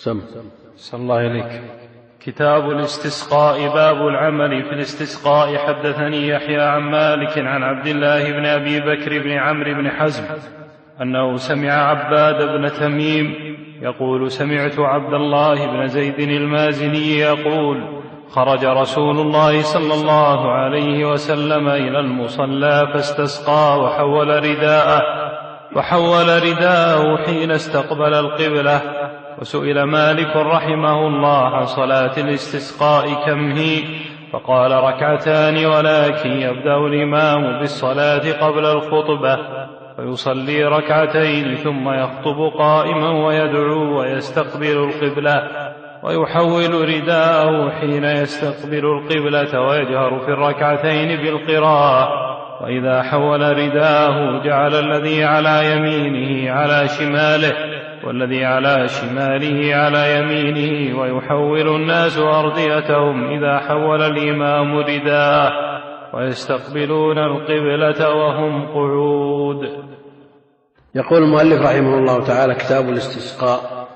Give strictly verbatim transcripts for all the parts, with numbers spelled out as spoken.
سم صلى الله إليك. كتاب الاستسقاء. باب العمل في الاستسقاء. حدثني يحيى عن مالك عن عبد الله بن أبي بكر بن عمرو بن حزم أنه سمع عباد بن تميم يقول سمعت عبد الله بن زيد المازني يقول خرج رسول الله صلى الله عليه وسلم إلى المصلى فاستسقى وحول رداءه وحول رداءه حين استقبل القبلة. وسئل مالك رحمه الله عن صلاة الاستسقاء كم هي؟ فقال ركعتان، ولكن يبدأ الإمام بالصلاة قبل الخطبة فيصلي ركعتين ثم يخطب قائما ويدعو ويستقبل القبلة ويحول رداءه حين يستقبل القبلة ويجهر في الركعتين بالقراءة. وإذا حول رداءه جعل الذي على يمينه على شماله والذي على شماله على يمينه ويحول الناس أرديتهم إذا حول الإمام رداءه ويستقبلون القبلة وهم قعود. يقول المؤلف رحمه الله تعالى: كتاب الاستسقاء.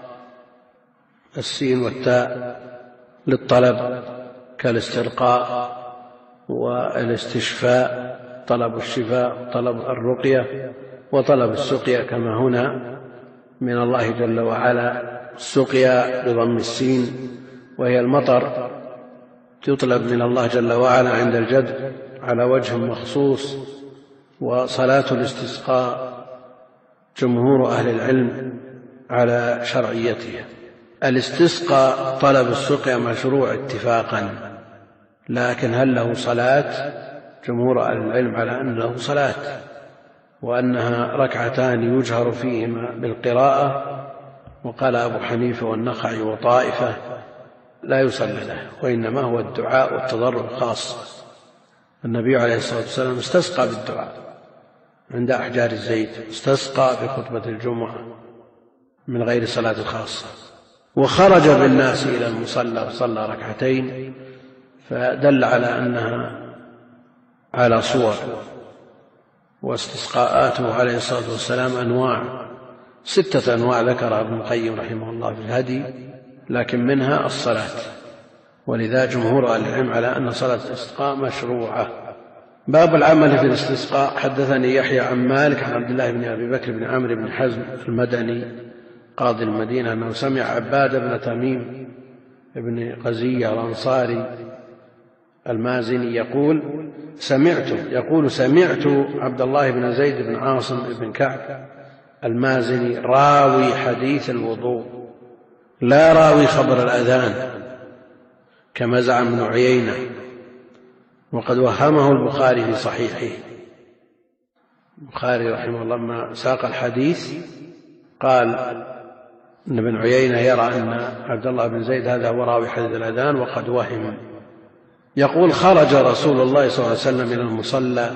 السين والتاء للطلب كالاسترقاء والاستشفاء، طلب الشفاء، طلب الرقية، وطلب السقيا كما هنا من الله جل وعلا. السقيا بضم السين وهي المطر، تطلب من الله جل وعلا عند الجد على وجه مخصوص. وصلاة الاستسقاء جمهور أهل العلم على شرعيتها. الاستسقاء طلب السقيا مشروع اتفاقا، لكن هل له صلاة؟ جمهور أهل العلم على أن له صلاة، وأنها ركعتان يجهر فيهما بالقراءة. وقال أبو حنيفة والنخعي وطائفة لا يصلى له، وإنما هو الدعاء والتضرع خاص. النبي عليه الصلاة والسلام استسقى بالدعاء عند أحجار الزيت، استسقى بخطبة الجمعة من غير صلاة خاصة. وخرج بالناس إلى المصلى وصلى ركعتين، فدل على أنها على صور. واستسقاءاته عليه الصلاة والسلام أنواع، ستة أنواع ذكرها ابن القيم رحمه الله في الهدي، لكن منها الصلاة. ولذا جمهور أهل العلم على أن صلاة الاستسقاء مشروعة. باب العمل في الاستسقاء. حدثني يحيى عن مالك عن عبد الله بن أبي بكر بن عمرو بن حزم المدني قاضي المدينة أنه سمع عباد بن تميم بن قزية الأنصاري المازني يقول سمعت يقول سمعت عبد الله بن زيد بن عاصم بن كعب المازني راوي حديث الوضوء لا راوي خبر الأذان كما زعم ابن عيينة، وقد وهمه البخاري في صحيحه. البخاري رحمه الله لما ساق الحديث قال ان ابن عيينة يرى أن عبد الله بن زيد هذا هو راوي حديث الأذان وقد وهم. يقول خرج رسول الله صلى الله عليه وسلم إلى المصلى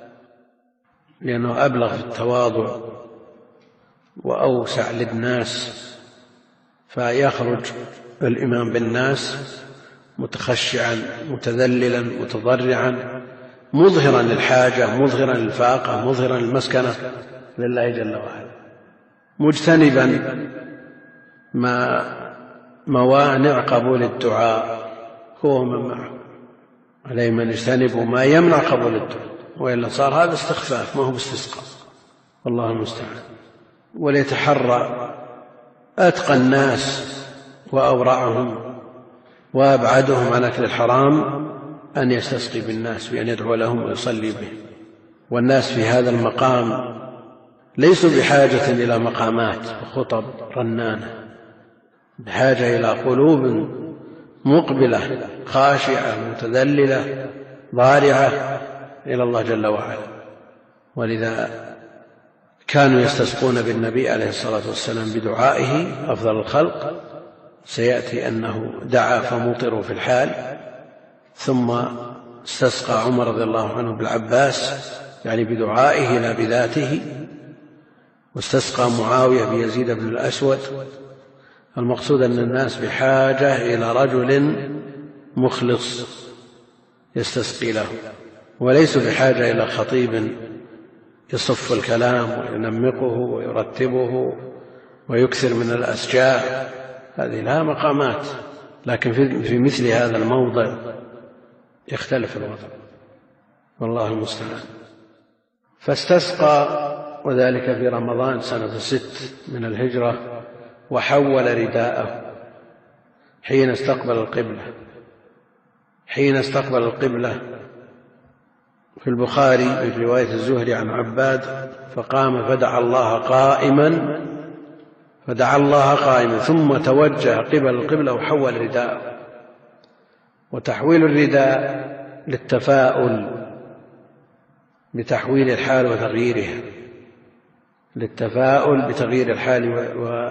لأنه أبلغ في التواضع وأوسع للناس، فيخرج الإمام بالناس متخشعا متذللا متضرعا مظهرا للحاجة مظهرا للفاقة مظهرا للمسكنة لله جل وعلا، مجتنبا ما موانع قبول الدعاء. هو من معه عليه من يجتنب ما يمنع قبول الدعاء، وإلا صار هذا استخفاف ما هو باستسقاء، والله المستعان. وليتحرى أتقى الناس وأورعهم وأبعدهم عن أكل الحرام أن يستسقي بالناس بأن يدعو لهم ويصلي بهم. والناس في هذا المقام ليسوا بحاجة إلى مقامات وخطب رنانة، بحاجة إلى قلوب مقبلة خاشعة متذللة ضارعة إلى الله جل وعلا. ولذا كانوا يستسقون بالنبي عليه الصلاة والسلام بدعائه أفضل الخلق. سيأتي أنه دعا فمطروا في الحال، ثم استسقى عمر رضي الله عنه بالعباس يعني بدعائه لا بذاته، واستسقى معاوية بيزيد بن الأسود. المقصود أن الناس بحاجة إلى رجل مخلص يستسقي له، وليسوا بحاجة إلى خطيب يصف الكلام وينمقه ويرتبه ويكثر من الأسجاع هذه لها مقامات، لكن في مثل هذا الموضع يختلف الوضع، والله المستعان. فاستسقى، وذلك في رمضان سنة ست من الهجرة، وحول رداءه حين استقبل القبلة حين استقبل القبلة في البخاري في رواية الزهري عن عباد: فقام فدعا الله قائما فدعا الله قائما ثم توجه قبل القبلة وحول رداءه. وتحويل الرداء للتفاؤل بتحويل الحال وتغييرها للتفاؤل بتغيير الحال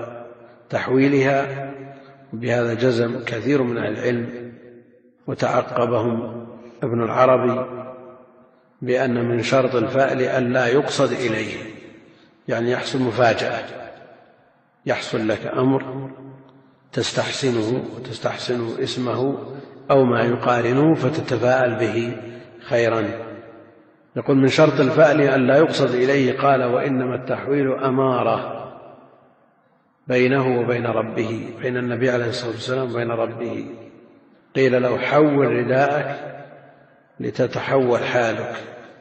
وتحويلها، بهذا جزم كثير من أهل العلم، وتعقبهم ابن العربي بأن من شرط الفأل أن لا يقصد إليه، يعني يحصل مفاجأة، يحصل لك أمر تستحسنه وتستحسن اسمه أو ما يقارنه فتتفاءل به خيرا. يقول من شرط الفأل أن لا يقصد إليه، قال: وإنما التحويل أمارة بينه وبين ربه، بين النبي عليه الصلاة والسلام وبين ربه. قيل له: حول رداءك لتتحول حالك.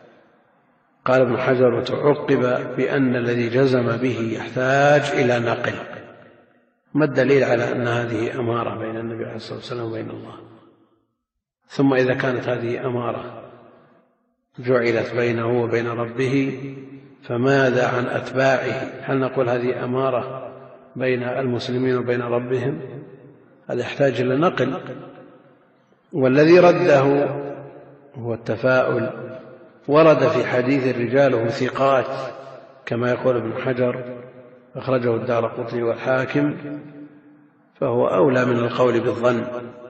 قال ابن حجر: وتعقب بأن الذي جزم به يحتاج إلى نقل. ما الدليل على أن هذه أمارة بين النبي عليه الصلاة والسلام وبين الله؟ ثم إذا كانت هذه أمارة جعلت بينه وبين ربه، فماذا عن أتباعه؟ هل نقول هذه أمارة بين المسلمين وبين ربهم؟ هذا يحتاج إلى نقل. والذي رده هو التفاؤل. ورد في حديث الرجال ثقات كما يقول ابن حجر، أخرجه الدارقطني والحاكم، فهو أولى من القول بالظن.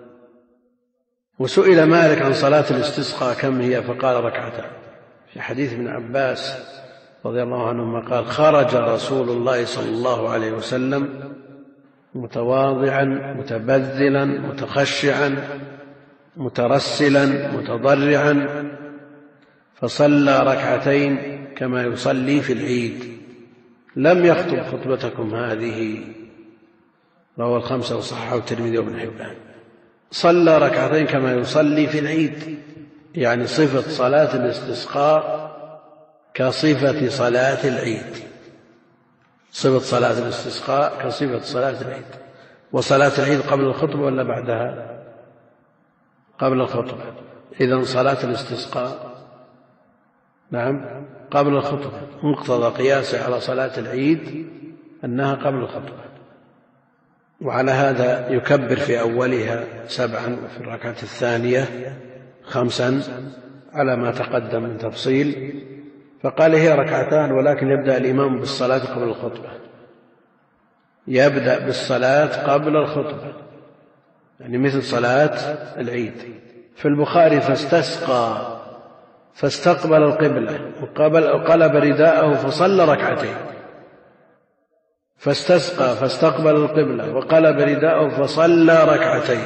وسئل مالك عن صلاة الاستسقاء كم هي، فقال: ركعتان. في حديث ابن عباس رضي الله عنهما قال: خرج رسول الله صلى الله عليه وسلم متواضعا متبذلا متخشعا مترسلا متضرعا، فصلى ركعتين كما يصلي في العيد، لم يخطب خطبتكم هذه. رواه الخمسة وصححه الترمذي وابن حبان. صلى ركعتين كما يصلي في العيد، يعني صفة صلاة الاستسقاء كصفة صلاة العيد، صفة صلاة الاستسقاء كصفة صلاة العيد. وصلاة العيد قبل الخطبة ولا بعدها؟ قبل الخطبة. إذن صلاة الاستسقاء نعم قبل الخطبة، مقتضى قياسه على صلاة العيد أنها قبل الخطبة. وعلى هذا يكبر في أولها سبعا وفي الركعة الثانية خمسا على ما تقدم من تفصيل. فقال: هي ركعتان، ولكن يبدأ الإمام بالصلاة قبل الخطبة، يبدأ بالصلاة قبل الخطبة، يعني مثل صلاة العيد. في البخاري: فاستسقى فاستقبل القبلة وقلب رداءه فصلى ركعتين. فاستسقى فاستقبل القبلة وقلب رداءه فصلى ركعتين.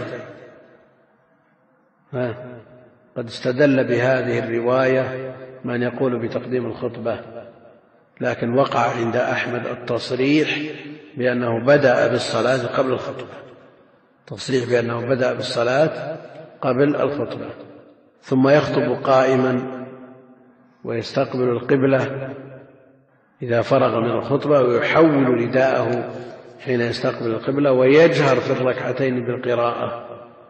قد استدل بهذه الرواية من يقول بتقديم الخطبة، لكن وقع عند أحمد التصريح بأنه بدأ بالصلاة قبل الخطبة، تصريح بأنه بدأ بالصلاة قبل الخطبة، ثم يخطب قائما ويستقبل القبلة إذا فرغ من الخطبة، ويحول رداءه حين يستقبل القبلة، ويجهر في الركعتين بالقراءة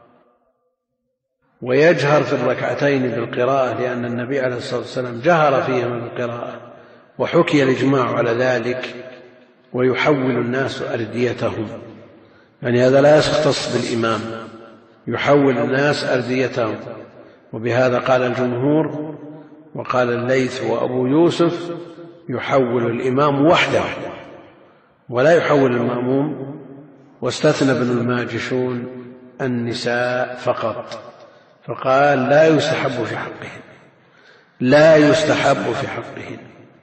ويجهر في الركعتين بالقراءة لأن النبي عليه الصلاة والسلام جهر فيهما بالقراءة، وحكي الإجماع على ذلك. ويحول الناس أرديتهم، يعني هذا لا يختص بالإمام، يحول الناس أرديتهم. وبهذا قال الجمهور، وقال الليث وأبو يوسف: يحول الإمام وحده ولا يحول المأموم. واستثنى ابن الماجشون النساء فقط، فقال: لا يستحب في حقهن لا يستحب في حقهن.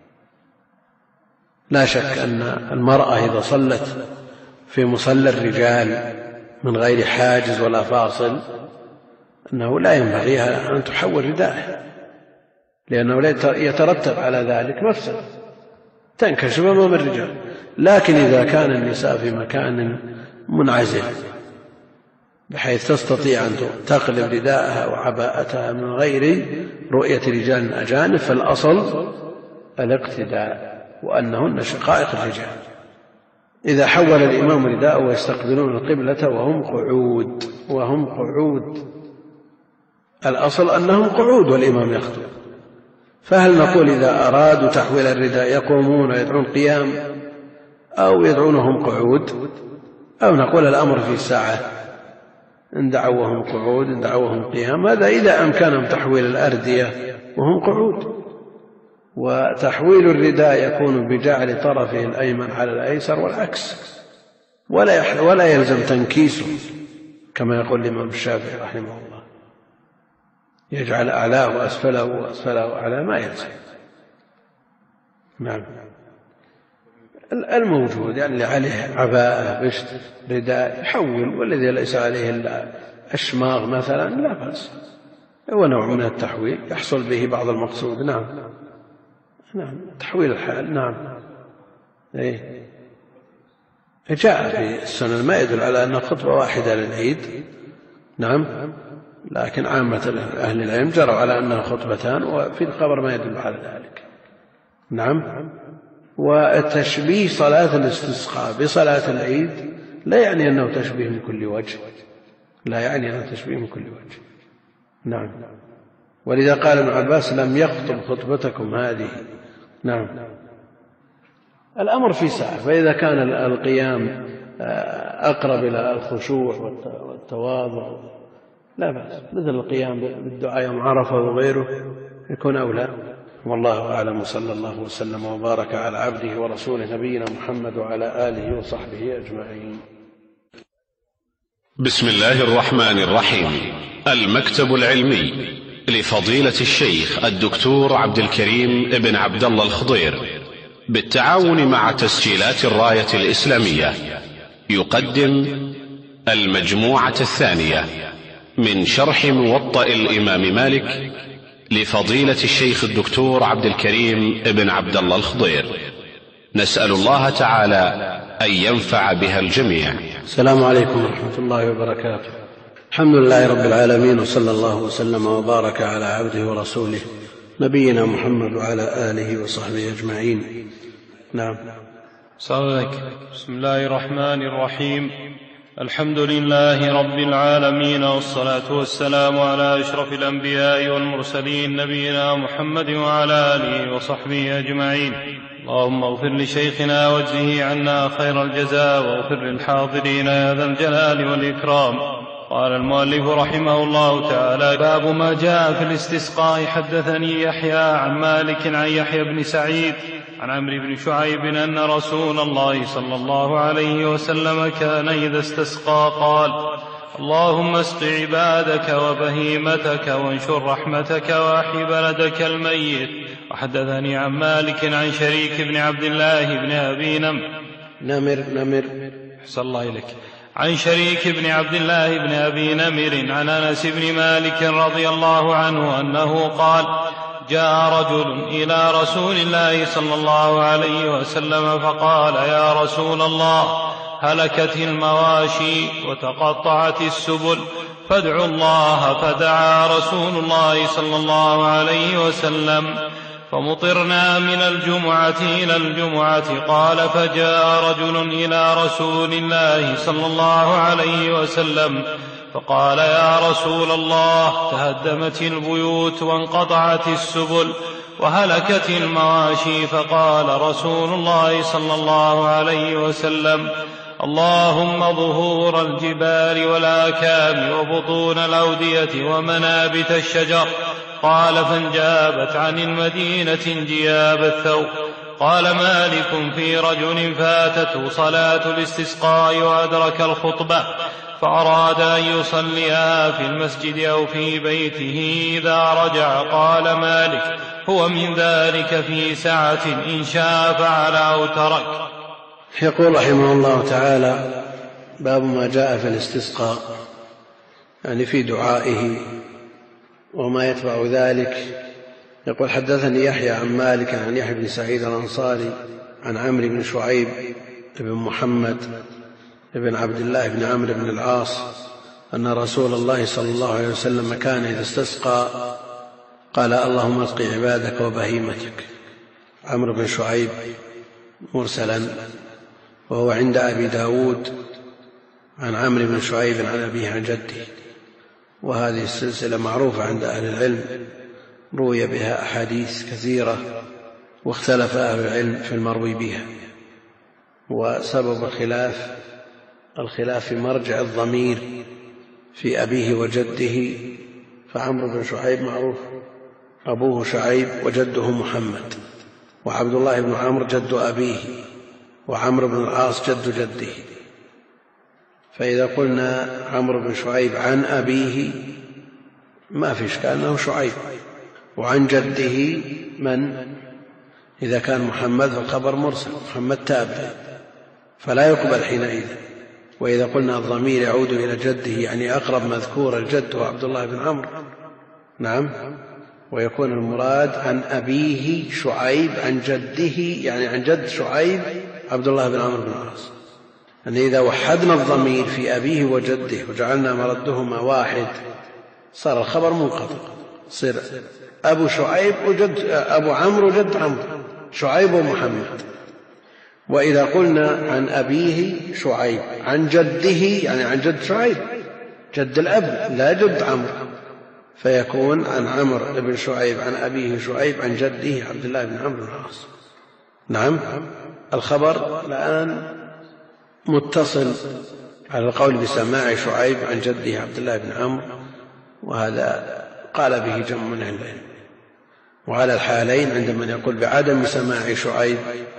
لا شك أن المرأة إذا صلت في مصلى الرجال من غير حاجز ولا فاصل أنه لا ينبغي أن تحول رداءها، لأنه يترتب على ذلك مفسدة تنكشف أمام الرجال. لكن إذا كان النساء في مكان منعزل بحيث تستطيع أن تقلب رداءها وعباءتها من غير رؤية رجال أجانب، فالأصل الاقتداء وأنهن شقائق الرجال. إذا حول الإمام رداءه ويستقبلون القبلة وهم قعود وهم قعود الأصل أنهم قعود والإمام يخطب، فهل نقول إذا أرادوا تحويل الرداء يقومون ويدعون قيام أو يدعونهم قعود، أو نقول الأمر في ساعة إن دعوهم قعود إن دعوهم قيام؟ هذا إذا أمكنهم تحويل الأردية وهم قعود. وتحويل الرداء يكون بجعل طرفه الأيمن على الأيسر والعكس، ولا ولا يلزم تنكيسه كما يقول الإمام الشافعي رحمه الله، يجعل أعلاه وأسفله وأسفله وأعلاه، ما يلزم. نعم. الموجود يعني اللي عليه عباءة بشت رداء يحول، والذي ليس عليه إلا أشماغ مثلا لا بأس، هو نوع من التحويل يحصل به بعض المقصود. نعم نعم تحويل الحال. نعم إيه؟ جاء في السنن ما يدل على أن خطبة واحدة للعيد. نعم، لكن عامة أهل العلم جروا على أنها خطبتان، وفي الخبر ما يدل على ذلك. نعم. وتشبيه صلاة الاستسقاء بصلاة العيد لا يعني أنه تشبيه من كل وجه، لا يعني أنه تشبيه من كل وجه. نعم. ولذا قال ابن عباس لم يخطب خطبتكم هذه. نعم. الأمر في ساعة، فإذا كان القيام أقرب إلى الخشوع والتواضع لا بأس، مثل القيام بالدعاء يوم عرفة وغيره يكون أولى. والله أعلم، وصلى الله وسلم وبارك على عبده ورسوله نبينا محمد وعلى آله وصحبه أجمعين. بسم الله الرحمن الرحيم. المكتب العلمي لفضيلة الشيخ الدكتور عبد الكريم ابن عبد الله الخضير بالتعاون مع تسجيلات الراية الإسلامية يقدم المجموعة الثانية من شرح موطأ الإمام مالك لفضيلة الشيخ الدكتور عبد الكريم ابن عبد الله الخضير، نسأل الله تعالى أن ينفع بها الجميع. السلام عليكم ورحمة الله وبركاته. الحمد لله رب العالمين، وصلى الله وسلم وبارك على عبده ورسوله نبينا محمد وعلى آله وصحبه أجمعين. نعم. بسم الله الرحمن الرحيم. الحمد لله رب العالمين، والصلاة والسلام على أشرف الأنبياء والمرسلين نبينا محمد وعلى آله وصحبه أجمعين. اللهم اغفر لشيخنا واجزه عنا خير الجزاء، واغفر للحاضرين يا ذا الجلال والإكرام. قال المؤلف رحمه الله تعالى: باب ما جاء في الاستسقاء. حدثني يحيى عن مالك عن يحيى بن سعيد عن عمرو بن شعيب أن رسول الله صلى الله عليه وسلم كان إذا استسقى قال: اللهم اسق عبادك وبهيمتك وانشر رحمتك واحي بلدك الميت. وحدثني عن مالك عن شريك بن عبد الله بن أبي نمر نمر نمر حسن الله إليك عن شريك بن عبد الله بن أبي نمر عن أنس بن مالك رضي الله عنه أنه قال: جاء رجل إلى رسول الله صلى الله عليه وسلم فقال: يا رسول الله، هلكت المواشي وتقطعت السبل، فادعوا الله. فدعا رسول الله صلى الله عليه وسلم فمطرنا من الجمعة إلى الجمعة. قال: فجاء رجل إلى رسول الله صلى الله عليه وسلم فقال: يا رسول الله، تهدمت البيوت وانقطعت السبل وهلكت المواشي. فقال رسول الله صلى الله عليه وسلم: اللهم ظهور الجبال والآكام وبطون الأودية ومنابت الشجر. قال: فانجابت عن المدينة انجياب الثوب. قال مالك: في رجل فاتته صلاة الاستسقاء وأدرك الخطبة فأراد أن يصليها في المسجد أو في بيته إذا رجع. قال مالك: هو من ذلك في سعة، إن شاء فعل أو ترك. يقول رحمه الله تعالى: باب ما جاء في الاستسقاء، يعني في دعائه وما يتبع ذلك. يقول: حدثني يحيى عن مالك عن يحيى بن سعيد الأنصاري عن عمرو بن شعيب بن محمد بن عبد الله بن عمرو بن العاص أن رسول الله صلى الله عليه وسلم كان إذا استسقى قال اللهم اسق عبادك وبهيمتك. عمرو بن شعيب مرسلا، وهو عند أبي داود عن عمرو بن شعيب عن أبيه عن جده، وهذه السلسلة معروفة عند أهل العلم، روي بها أحاديث كثيرة واختلف أهل العلم في المروي بها. وسبب الخلاف الخلاف في مرجع الضمير في أبيه وجده، فعمرو بن شعيب معروف أبوه شعيب وجده محمد، وعبد الله بن عمرو جد أبيه، وعمرو بن العاص جد جده. فإذا قلنا عمرو بن شعيب عن أبيه ما في إشكال أنه شعيب، وعن جده من؟ إذا كان محمد فالخبر مرسل، محمد تابع فلا يقبل حينئذ. وإذا قلنا الضمير يعود إلى جده يعني أقرب مذكور الجد هو عبد الله بن عمرو، نعم، ويكون المراد عن أبيه شعيب عن جده يعني عن جد شعيب عبد الله بن عمرو بن العاص. يعني إذا وحدنا الضمير في أبيه وجده وجعلنا مردهما واحد صار الخبر منقطع، صير أبو شعيب وجد أبو عمرو وجد عمرو، شعيب ومحمد. وإذا قلنا عن أبيه شعيب عن جده يعني عن جد شعيب جد الأب لا جد عمرو، فيكون عن عمرو بن شعيب عن أبيه شعيب عن جده عبد الله بن عمرو بن العاص. نعم، الخبر الآن متصل على القول بسماع شعيب عن جده عبد الله بن عمرو، وهذا قال به جمع من أهل العلم. وعلى الحالين عند من يقول بعدم سماع شعيب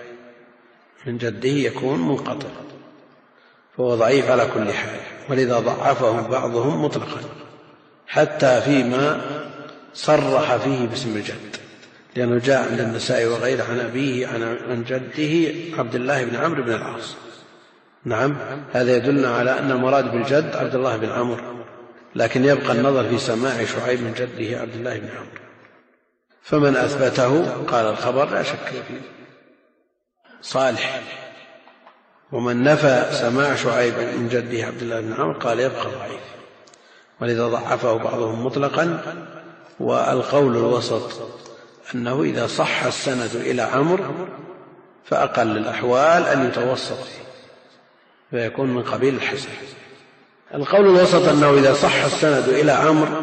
من جده يكون منقطع، فهو ضعيف على كل حال، ولذا ضعفه بعضهم مطلقا حتى فيما صرح فيه باسم الجد، لأنه جاء عند النسائي وغيره عن أبيه عن جده عبد الله بن عمرو بن العاص. نعم، هذا يدلنا على أن المراد بالجد عبد الله بن عمرو، لكن يبقى النظر في سماع شعيب من جده عبد الله بن عمرو. فمن أثبته قال الخبر لا شك فيه صالح، ومن نفى سماع شعيب من جده عبد الله بن عمرو قال يبقى ضعيف، ولذا ضعفه بعضهم مطلقا. والقول الوسط أنه إذا صح السند إلى عمرو فأقل الأحوال أن يتوسط فيه فيكون من قبيل الحسن. القول الوسط أنه إذا صح السند إلى عمرو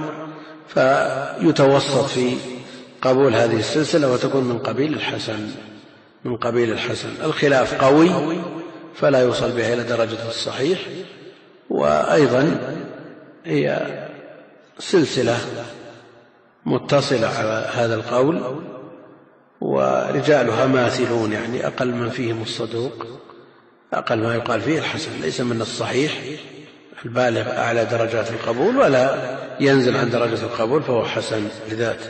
فيتوسط في قبول هذه السلسلة وتكون من قبيل الحسن من قبيل الحسن. الخلاف قوي فلا يوصل بها إلى درجة الصحيح، وأيضا هي سلسلة متصلة على هذا القول، ورجالها ماثلون، يعني أقل من فيهم الصدوق، أقل ما يقال فيه الحسن، ليس من الصحيح البالغ أعلى درجات القبول ولا ينزل عن درجة القبول، فهو حسن لذاته.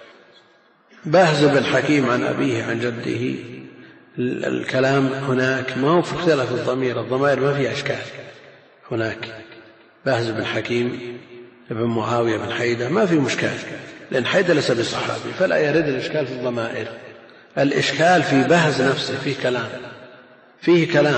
بهز بن حكيم عن أبيه عن جده، الكلام هناك ما هو في اختلاف الضمير، الضمائر ما فيها أشكال. هناك بهز بن حكيم ابن معاوية بن حيدة ما في مشكال، لأن حيدة ليس بصحابي فلا يرد الإشكال في الضمائر. الإشكال في بهز نفسه، فيه كلام فيه كلام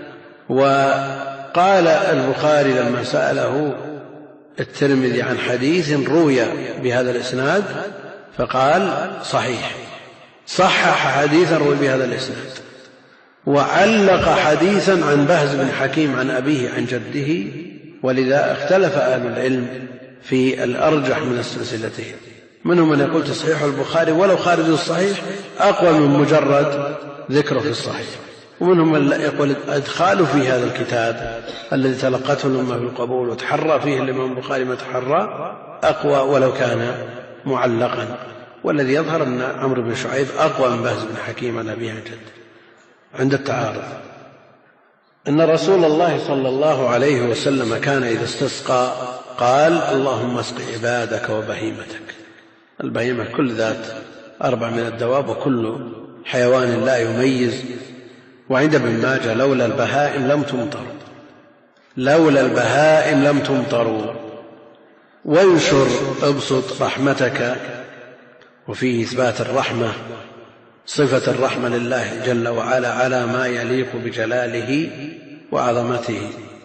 وقال البخاري لما سأله الترمذي عن حديث روي بهذا الإسناد فقال صحيح، صحح حديثا روي بهذا الإسناد، وعلق حديثا عن بهز بن حكيم عن أبيه عن جده. ولذا اختلف أهل العلم في الأرجح من السلسلتين، منهم من يقول تصحيح البخاري ولو خارج الصحيح أقوى من مجرد ذكره في الصحيح، ومنهم من يقول أدخاله في هذا الكتاب الذي تلقته الأمة بالقبول وتحرى فيه الإمام البخاري ما تحرى أقوى ولو كان معلقا. والذي يظهر أن عمرو بن شعيب أقوى من بهز بن حكيم عن أبيه عن جده عند التعارض. إن رسول الله صلى الله عليه وسلم كان إذا استسقى قال اللهم اسق عبادك وبهيمتك. البهيمة كل ذات أربع من الدواب وكل حيوان لا يميز. وعند ابن ماجه لولا البهائم لم تمطروا لولا البهائم لم تمطروا وانشر ابسط رحمتك، وفيه إثبات الرحمة صفة الرحمة لله جل وعلا على ما يليق بجلاله وعظمته.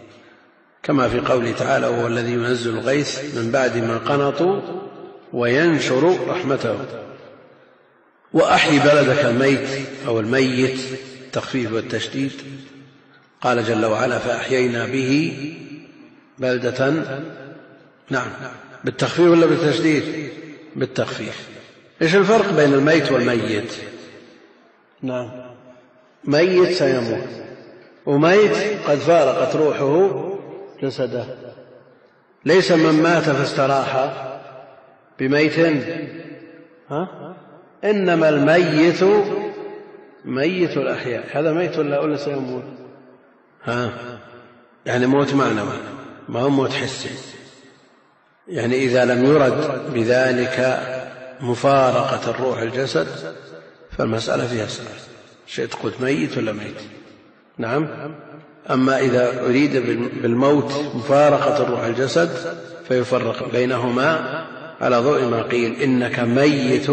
كما في قوله تعالى وهو الذي ينزل الغيث من بعد ما قنطوا وينشر رحمته. وأحيي بلدك الميت أو الميت التخفيف والتشديد. قال جل وعلا فأحيينا به بلدة، نعم بالتخفيف ولا بالتشديد؟ بالتخفيف. إيش الفرق بين الميت والميت؟ نعم ميت سيموت، وميت قد فارقت روحه جسده. ليس من مات فاستراح بميت، ها؟ إنما الميت ميت الأحياء. هذا ميت ولا ولا سيموت؟ ها يعني موت معنوي ما هو موت حسي. يعني إذا لم يرد بذلك مفارقة الروح الجسد فالمسألة فيها سؤال، شيء تقول ميت ولا ميت؟ نعم. أما إذا أريد بالموت مفارقة الروح الجسد فيفرق بينهما على ضوء ما قيل إنك ميت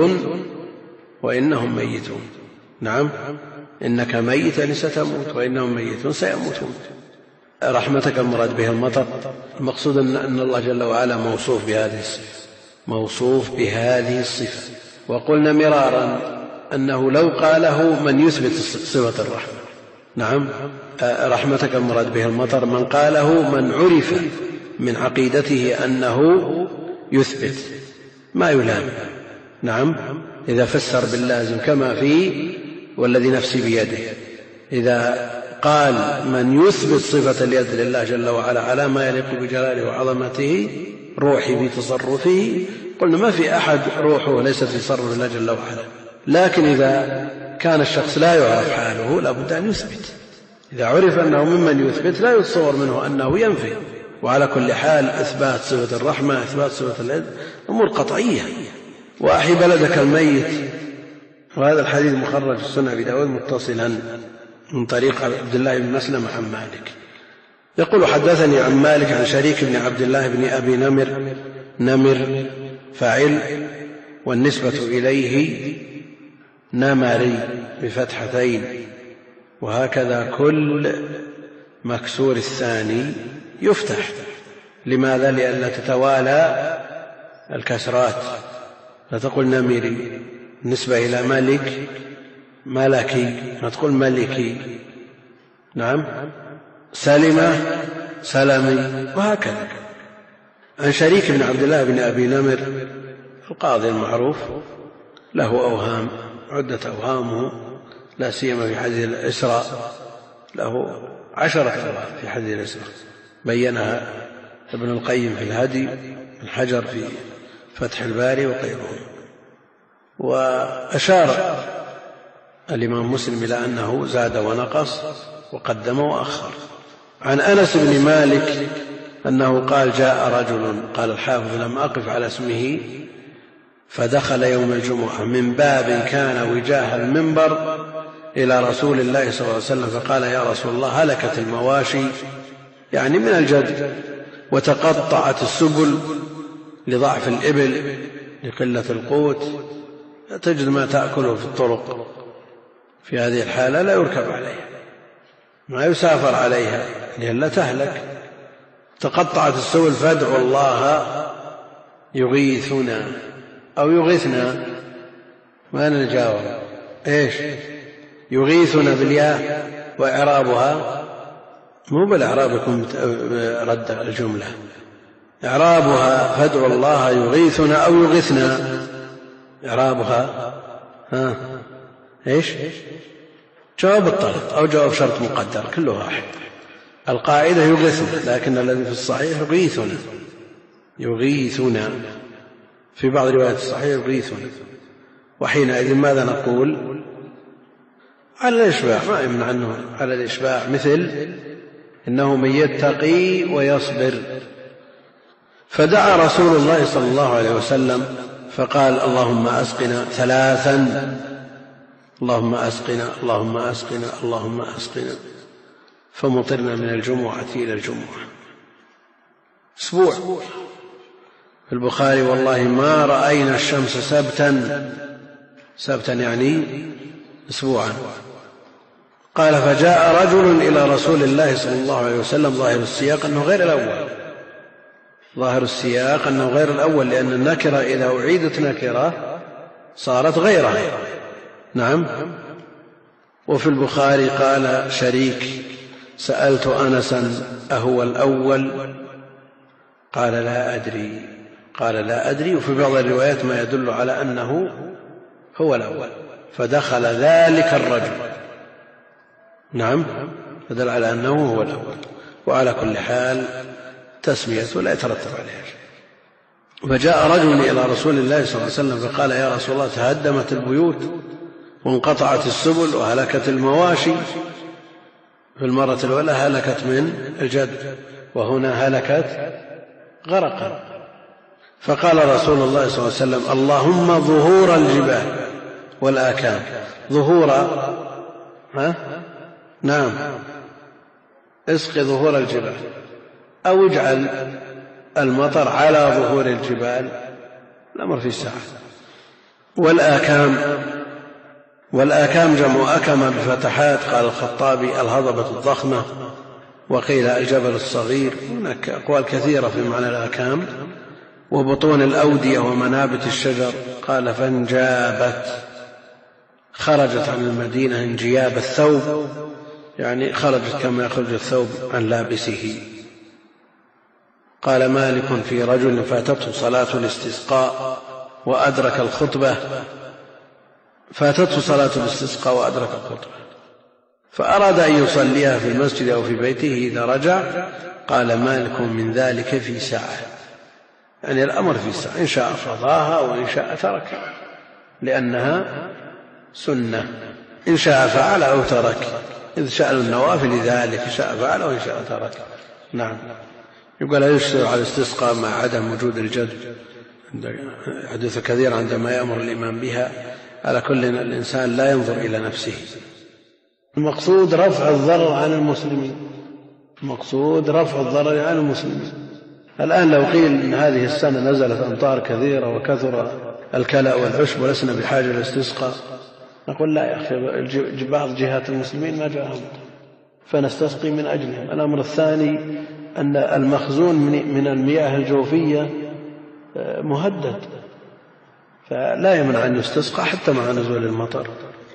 وإنهم ميتون. نعم إنك ميت لستموت وإنهم ميتون سيموتون. رحمتك المراد به المطر. المقصود أن الله جل وعلا موصوف بهذه الصفة، موصوف بهذه الصفة. وقلنا مرارا أنه لو قاله من يثبت صفة الرحمة. نعم رحمتك المراد به المطر، من قاله من عرف من عقيدته أنه يثبت ما يلام. نعم إذا فسر باللازم كما في والذي نفسي بيده، إذا قال من يثبت صفة اليد لله جل وعلا على ما يليق بجلاله وعظمته روحي بتصرفه، قلنا ما في أحد روحه ليست في تصرف الله جل وعلا. لكن إذا كان الشخص لا يعرف حاله لا بد أن يثبت. إذا عرف أنه ممن يثبت لا يتصور منه أنه ينفي. وعلى كل حال إثبات صفة الرحمة إثبات صفة اليد أمور قطعية. وأحي بلدك الميت. وهذا الحديث مخرج في سنن أبي داود متصلا من طريق عبد الله بن مسلم عن مالك. يقول حدثني عن مالك عن شريك بن عبد الله بن أبي نمر، نمر فاعل والنسبة إليه نمري بفتحتين، وهكذا كل مكسور الثاني يفتح. لماذا؟ لئلا تتوالى الكسرات، فتقول نمري نسبة إلى ملك ملكي، ما تقول ملكي. نعم سلمة سلمي، وهكذا. عن شريك بن عبد الله بن أبي نمر القاضي المعروف له أوهام عدة أوهامه، لا سيما في حديث الإسراء، له عشرة أوهام في حديث الإسراء بينها ابن القيم في الهدي، ابن حجر في فتح الباري وغيرهم. وأشار الإمام مسلم إلى أنه زاد ونقص وقدم وأخر. عن أنس بن مالك أنه قال جاء رجل، قال الحافظ لم أقف على اسمه، فدخل يوم الجمعة من باب كان وجاه المنبر إلى رسول الله صلى الله عليه وسلم فقال يا رسول الله هلكت المواشي، يعني من الجد، وتقطعت السبل لضعف الإبل لقلة القوت، تجد ما تأكله في الطرق. في هذه الحالة لا يركب عليها، ما يسافر عليها لئلا تهلك. تقطعت السبل فادعوا الله يغيثنا أو يغيثنا، ما نجاوب إيش يغيثنا بالياء، وإعرابها مو بالإعراب يكون رد الجملة، إعرابها فادعوا الله يغيثنا أو يغيثنا، إعرابها ها إيش جواب الطلب أو جواب شرط مقدر كله واحد. القاعدة يغيثنا، لكن الذي في الصحيح يغيثنا، يغيثنا في بعض روايات الصحيح يغيثنا. وحينئذ ماذا نقول؟ على الإشباع، ما يمنع عنه على الإشباع، مثل إنه من يتقي ويصبر. فدعا رسول الله صلى الله عليه وسلم فقال اللهم أسقنا ثلاثا، اللهم أسقنا اللهم أسقنا اللهم أسقنا، فمطرنا من الجمعة إلى الجمعة. أسبوع. في البخاري والله ما رأينا الشمس سبتا، سبتا يعني أسبوعا، قال فجاء رجل إلى رسول الله صلى الله عليه وسلم. ظاهر السياق أنه غير الأول، ظاهر السياق أنه غير الأول، لأن النكرة إذا أعيدت نكرة صارت غيرها. نعم. وفي البخاري قال شريك سألت أنسا أهو الأول؟ قال لا أدري قال لا أدري وفي بعض الروايات ما يدل على أنه هو الأول، فدخل ذلك الرجل. نعم، فدل على أنه هو الأول. وعلى كل حال تسميته لا يترتب عليها شيء. فجاء رجل إلى رسول الله صلى الله عليه وسلم فقال يا رسول الله تهدمت البيوت وانقطعت السبل وهلكت المواشي. في المرة الأولى هلكت من الجد، وهنا هلكت غرقا. فقال رسول الله صلى الله عليه وسلم اللهم ظهور الجبال والآكام. ظهور ها؟ نعم، اسق ظهور الجبال، أو اجعل المطر على ظهور الجبال، الأمر في الساعة. والآكام والآكام جمع أكمة بفتحات، قال الخطابي الهضبة الضخمة، وقيل الجبل الصغير. هناك أقوال كثيرة في معنى الآكام. وبطون الأودية ومنابت الشجر، قال فانجابت، خرجت عن المدينة انجياب الثوب، يعني خرجت كما يخرج الثوب عن لابسه. قال مالك في رجل فاتته صلاة الاستسقاء وأدرك الخطبة فاتته صلاة الاستسقاء وأدرك الخطبة فأراد أن يصليها في المسجد أو في بيته إذا رجع. قال مالك من ذلك في ساعة، يعني الأمر في ساعة، إن شاء قضاها وإن شاء ترك، لأنها سنة، إن شاء فعل أو ترك، إذ شأن النوافل ذلك، شاء فعل وإن شاء ترك. نعم. يقول لا يشترع على الاستسقاء مع عدم وجود الجد، حديث كثير عندما يأمر الإمام بها. على كل الإنسان لا ينظر إلى نفسه، المقصود رفع الضرر عن المسلمين، المقصود رفع الضرر عن المسلمين. الآن لو قيل إن هذه السنة نزلت أمطار كثيرة وكثر الكلأ والعشب ولسنا بحاجة للاستسقاء، نقول لا يا أخي، بعض جهات المسلمين ما جاءهم فنستسقي من أجلهم. الأمر الثاني أن المخزون من المياه الجوفية مهدد، فلا يمنع أن يستسقى حتى مع نزول المطر.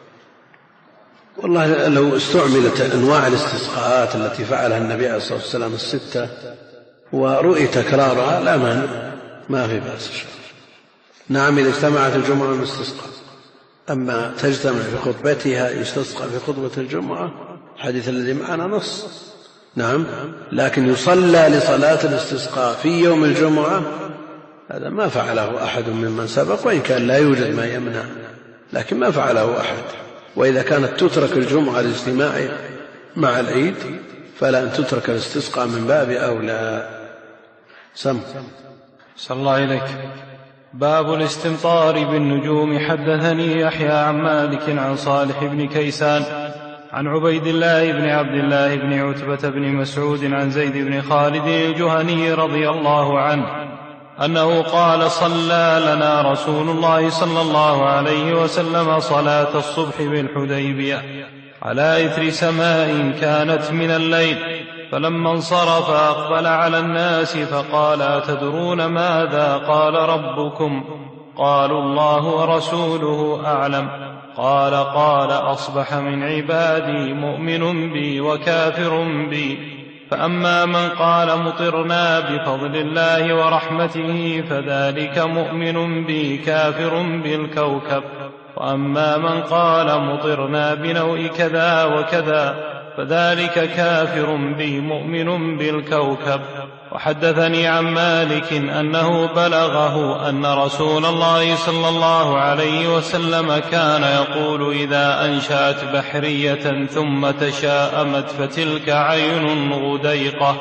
والله لو استعملت أنواع الاستسقاءات التي فعلها النبي عليه الصلاة والسلام الستة ورؤي تكرارها لا مانع، ما في بأس. نعم، إذا اجتمعت الجمعة والاستسقاء، أما تجتمع في خطبتها يستسقى في خطبة الجمعة، الحديث الذي معنا نص. نعم، لكن يصلى لصلاة الاستسقاء في يوم الجمعة هذا ما فعله أحد ممن سبق، وإن كان لا يوجد ما يمنع، لكن ما فعله أحد. وإذا كانت تترك الجمعة للاجتماع مع العيد فلا أن تترك الاستسقاء من باب أولى. سم صلى الله إليك. باب الاستمطار بالنجوم. حدثني يحيى عن مالك عن صالح بن كيسان عن عبيد الله بن عبد الله بن عتبة بن مسعود عن زيد بن خالد الجهني رضي الله عنه أنه قال صلى لنا رسول الله صلى الله عليه وسلم صلاة الصبح بالحديبية على إثر سماء كانت من الليل، فلما انصرف أقبل على الناس فقال أتدرون ماذا قال ربكم؟ قالوا الله ورسوله أعلم. قال قال أصبح من عبادي مؤمن بي وكافر بي، فأما من قال مطرنا بفضل الله ورحمته فذلك مؤمن بي كافر بالكوكب، وأما من قال مطرنا بنوء كذا وكذا فذلك كافر بي مؤمن بالكوكب. وحدثني عن مالك أنه بلغه أن رسول الله صلى الله عليه وسلم كان يقول إذا أنشأت بحرية ثم تشاءمت فتلك عين غديقة.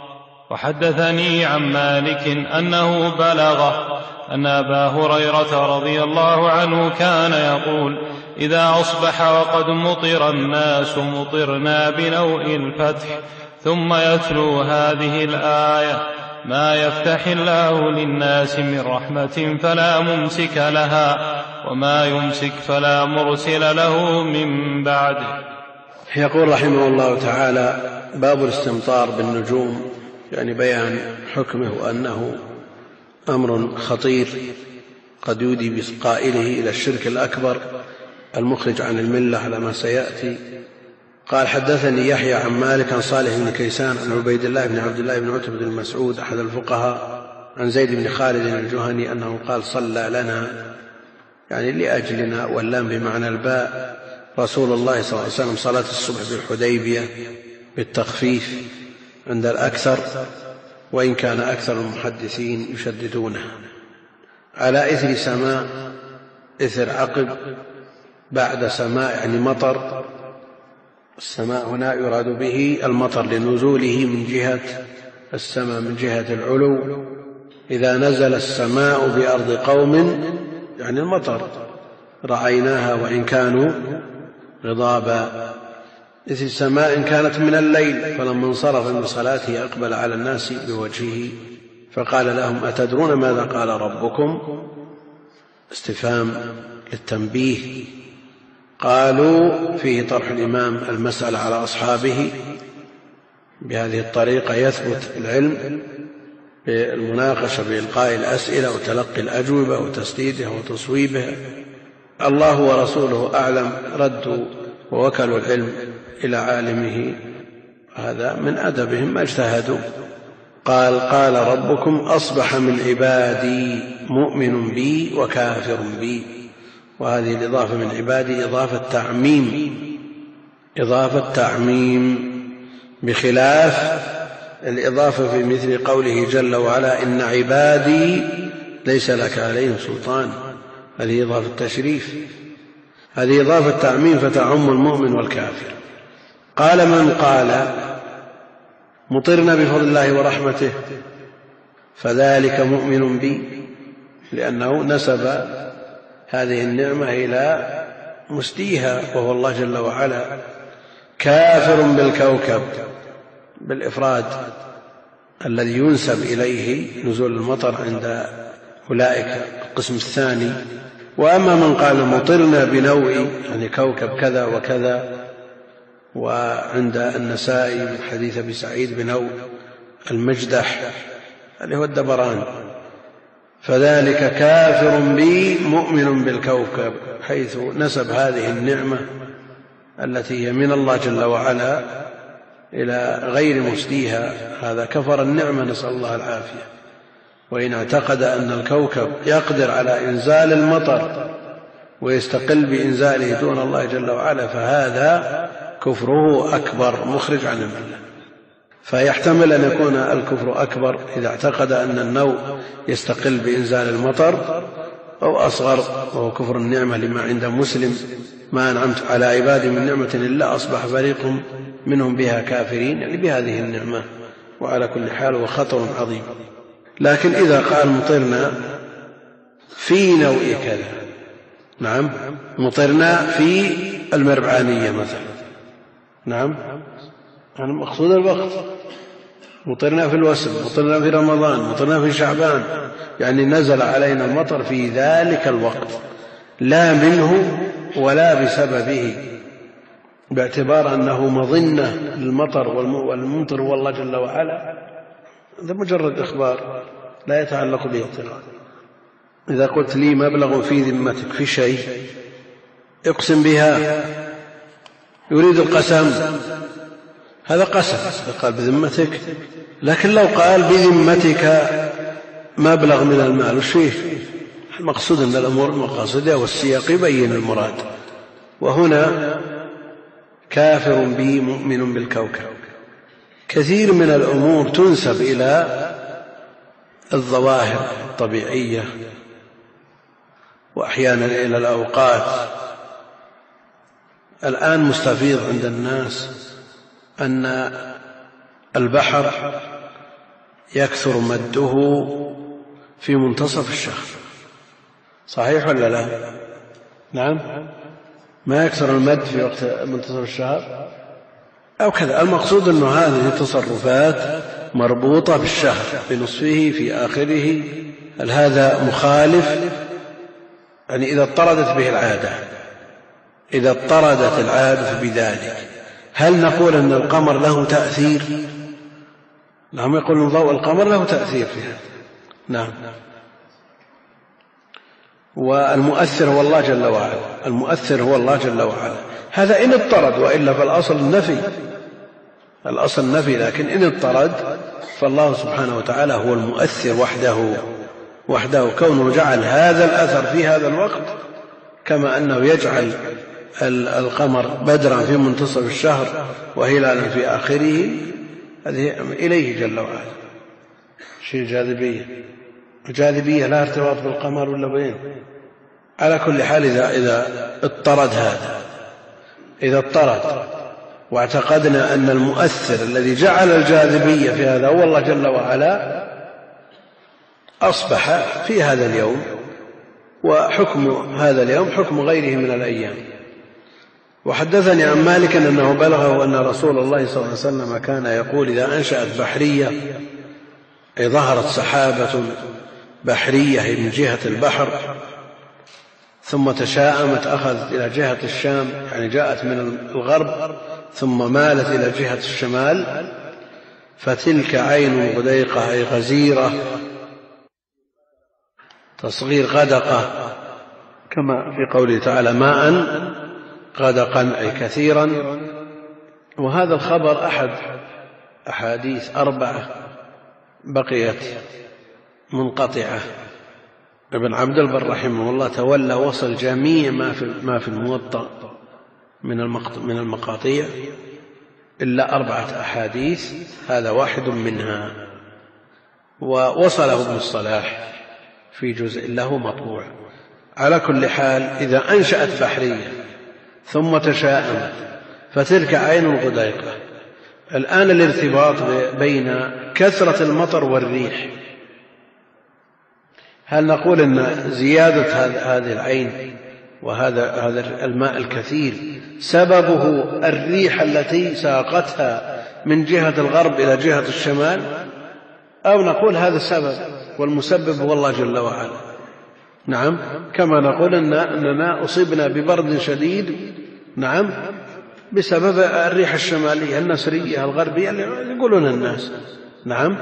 وحدثني عن مالك أنه بلغه أن أبا هريرة رضي الله عنه كان يقول إذا أصبح وقد مطر الناس مطرنا بنوء الفتح، ثم يتلو هذه الآية ما يفتح الله للناس من رحمة فلا ممسك لها وما يمسك فلا مرسل له من بعده. يقول رحمه الله تعالى: باب الاستمطار بالنجوم، يعني بيان حكمه وأنه أمر خطير قد يودي بقائله إلى الشرك الأكبر المخرج عن الملة على ما سيأتي. قال: حدثني يحيى عن مالك عن صالح بن كيسان عن عبيد الله بن عبد الله بن عتبة بن مسعود أحد الفقهاء عن زيد بن خالد الجهني أنه قال: صلى لنا، يعني لأجلنا، واللام بمعنى الباء، رسول الله صلى الله عليه وسلم صلاة الصبح بالحديبية بالتخفيف عند الأكثر، وإن كان أكثر المحدثين يشددونه، على إثر سماء، إثر عقب، بعد سماء يعني مطر. السماء هنا يراد به المطر لنزوله من جهة السماء، من جهة العلو. إذا نزل السماء بأرض قوم يعني المطر، رأيناها وإن كانوا غضابا. إذ السماء كانت من الليل، فلما انصرف من صلاته أقبل على الناس بوجهه فقال لهم: أتدرون ماذا قال ربكم؟ استفهام للتنبيه. قالوا: فيه طرح الإمام المسألة على أصحابه، بهذه الطريقة يثبت العلم بالمناقشة بإلقاء الأسئلة وتلقي الأجوبة وتسديدها وتصويبها. الله ورسوله أعلم، ردوا ووكلوا العلم إلى عالمه، هذا من أدبهم ما اجتهدوا. قال: قال ربكم: أصبح من عبادي مؤمن بي وكافر بي. وهذه الإضافة من عبادي إضافة تعميم، إضافة تعميم، بخلاف الإضافة في مثل قوله جل وعلا: إن عبادي ليس لك عليهم سلطان، هذه إضافة تشريف، هذه إضافة تعميم فتعم المؤمن والكافر. قال من قال: مطرنا بفضل الله ورحمته، فذلك مؤمن بي، لأنه نسب هذه النعمة إلى مسديها وهو الله جل وعلا. كافر بالكوكب بالإفراد الذي ينسب إليه نزول المطر عند أولئك القسم الثاني. وأما من قال: مطرنا بنوء، يعني كوكب كذا وكذا، وعند النسائي من حديث أبي سعيد بنوء المجدح اللي هو الدبران، فذلك كافر بي مؤمن بالكوكب، حيث نسب هذه النعمة التي هي من الله جل وعلا إلى غير مسديها، هذا كفر النعمة، نسأل الله العافية. وإن اعتقد أن الكوكب يقدر على إنزال المطر ويستقل بإنزاله دون الله جل وعلا، فهذا كفره أكبر مخرج عن الملة. فيحتمل أن يكون الكفر أكبر إذا اعتقد أن النوء يستقل بإنزال المطر، أو أصغر وهو كفر النعمة، لما عند مسلم: ما أنعمت على عبادي من نعمة إلا أصبح فريق منهم بها كافرين، يعني بهذه النعمة. وعلى كل حال هو خطر عظيم. لكن إذا قال: مطرنا في نوء كذا، نعم، مطرنا في المربعانية مثلا، نعم، يعني مقصود الوقت، مطرنا في الوسم، مطرنا في رمضان، مطرنا في شعبان، يعني نزل علينا المطر في ذلك الوقت، لا منه ولا بسببه، باعتبار أنه مظنة للمطر والممطر هو الله جل وعلا. هذا مجرد إخبار لا يتعلق به اعتقاد. إذا قلت لي مبلغ في ذمتك في شيء، اقسم بها، يريد القسم، هذا قسم، قال بذمتك. لكن لو قال بذمتك مبلغ من المال، وش فيه؟ المقصود أن الأمور المقاصدة والسياق يبين المراد. وهنا كافر بي مؤمن بالكوكب. كثير من الأمور تنسب إلى الظواهر الطبيعية، وأحيانا إلى الأوقات. الآن مستفيض عند الناس أن البحر يكثر مده في منتصف الشهر، صحيح ولا لا؟ نعم، ما يكثر المد في وقت منتصف الشهر أو كذا. المقصود أن هذه التصرفات مربوطة بالشهر، بنصفه، في آخره. هل هذا مخالف؟ يعني إذا اضطردت به العادة، إذا اضطردت العادة بذلك، هل نقول أن القمر له تأثير؟ نعم، يقولون ضوء القمر له تأثير فيها. نعم. والمؤثر هو الله جل وعلا، المؤثر هو الله جل وعلا. هذا إن اضطرد، وإلا فالأصل النفي، الأصل النفي، لكن إن اضطرد فالله سبحانه وتعالى هو المؤثر وحده وحده كونه جعل هذا الأثر في هذا الوقت، كما أنه يجعل القمر بدرا في منتصف الشهر وهلالا في آخره، هذه إليه جل وعلا. شيء جاذبية، الجاذبية لا ارتباط بالقمر ولا بين. على كل حال إذا, إذا اضطرد هذا، إذا اضطرد واعتقدنا أن المؤثر الذي جعل الجاذبية في هذا هو الله جل وعلا، أصبح في هذا اليوم وحكم هذا اليوم حكم غيره من الأيام. وحدثني عن مالك أنه بلغه أن رسول الله صلى الله عليه وسلم كان يقول إذا أنشأت بحرية، أي ظهرت سحابة بحرية من جهة البحر ثم تشاءمت أخذت إلى جهة الشام، يعني جاءت من الغرب ثم مالت إلى جهة الشمال، فتلك عين غديقة أي غزيرة، تصغير غدقة كما في قوله تعالى ماء غدقا أي كثيرا. وهذا الخبر أحد أحاديث أربعة بقيت منقطعة. ابن عبد البر رحمه الله تولى وصل جميع ما في, ما في الموطأ من المقاطيع إلا أربعة أحاديث، هذا واحد منها، ووصله ابن الصلاح في جزء له مطبوع. على كل حال إذا أنشأت بحرية ثم تشاءمت فتلك عين الغديقة. الآن الارتباط بين كثرة المطر والريح، هل نقول أن زيادة هذه العين وهذا هذا الماء الكثير سببه الريح التي ساقتها من جهة الغرب إلى جهة الشمال، أو نقول هذا السبب والمسبب هو الله جل وعلا؟ نعم، كما نقول أننا أصيبنا ببرد شديد، نعم، بسبب الريح الشمالية النسرية الغربية اللي يقولون الناس، نعم،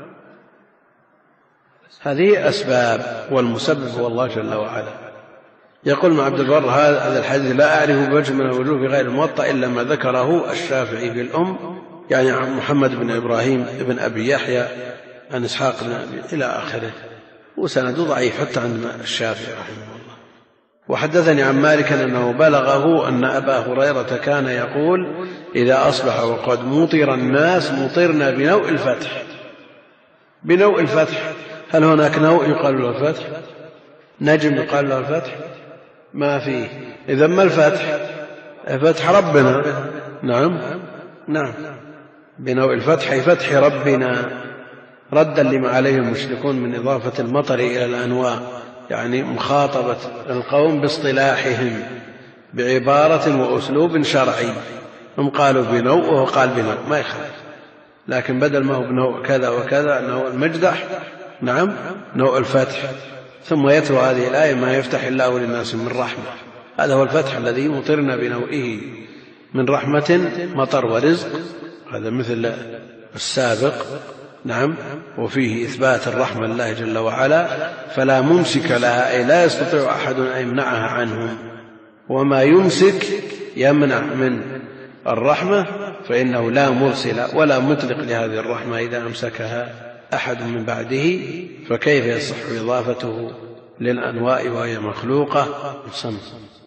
هذه أسباب والمسبب هو الله جل وعلا. يقول ابن عبد البر هذا الحديث لا أعرف بوجه من الوجوه في غير الموطأ إلا ما ذكره الشافعي في الأم، يعني عن محمد بن إبراهيم بن أبي يحيى عن إسحاق إلى آخره، وسند ضعيف حتى عند الشافعي رحمه الله. وحدثني عن مالك أنه بلغه أن أبا هريرة كان يقول إذا أصبح وقد مطر الناس مطرنا بنوء الفتح. بنوء الفتح، هل هناك نوء يقال له الفتح؟ نجم يقال له الفتح؟ ما فيه. إذا ما الفتح؟ فتح ربنا. نعم نعم، بنوء الفتح أي فتح ربنا، ردا لما عليه المشركون من إضافة المطر إلى الأنواع، يعني مخاطبة القوم باصطلاحهم بعبارة وأسلوب شرعي. هم قالوا بنوء وهو قال بنوء، ما يخالف، لكن بدل ما هو بنوء كذا وكذا نوء المجدح، نعم، نوء الفتح. ثم يتلو هذه الآية ما يفتح الله للناس من رحمة، هذا هو الفتح الذي مطرنا بنوئه من رحمة مطر ورزق، هذا مثل السابق، نعم، وفيه إثبات الرحمة لله جل وعلا، فلا ممسك لها أي لا يستطيع أحد أن يمنعها عنه، وما يمسك يمنع من الرحمة فإنه لا مرسل ولا مطلق لهذه الرحمة إذا أمسكها أحد من بعده، فكيف يصح إضافته للأنواع وهي مخلوقة؟